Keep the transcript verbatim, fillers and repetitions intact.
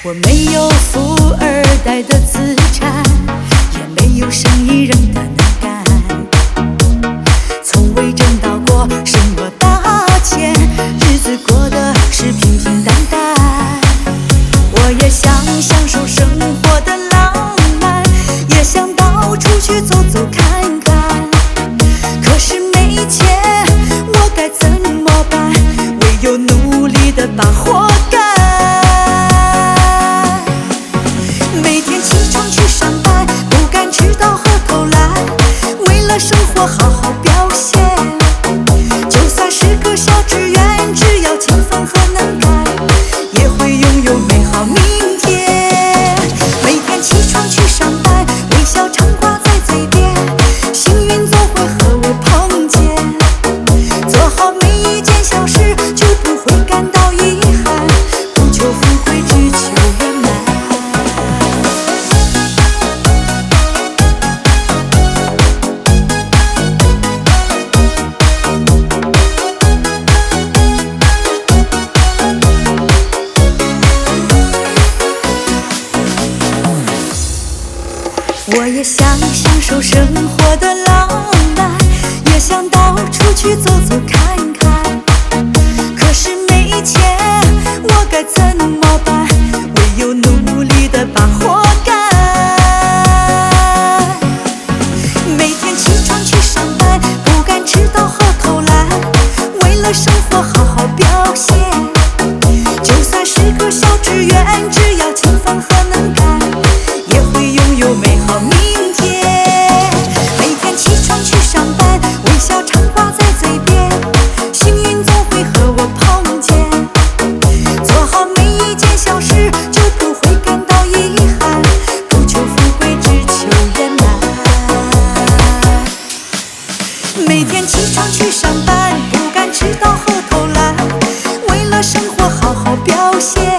我没有富二代的资产，也没有生意人的能干，从未挣到过什么大钱，日子过得是平平淡淡。我也想享受生活的浪漫，也想到处去走走看看，可是没钱，我该怎么办？唯有努力的把活干。每天起床去上班，不敢迟到和偷懒，为了生活好好表现。就算是个小职员，只要勤奋和能干，也会拥有美好明天。每天起床去上班，微笑常挂在嘴边，幸运总会和我碰见。做好每一件小事，就不会感到遗憾，不求富贵，只求圆满。我也想享受生活的浪漫，也想到处去走走看看，可是没钱，我该怎么办？唯有努力的把活干。每天起床去上班，不敢迟到和偷懒，为了生活好好表现。就算是个小职员，只要勤奋和能干，也会拥有美好明天。每天起床去上班，微笑常挂在嘴边，幸运总会和我碰见。做好每一件小事，就不会感到遗憾，不求富贵，只求圆满。每天起床去上班，不敢迟到和偷懒，为了生活好好表现。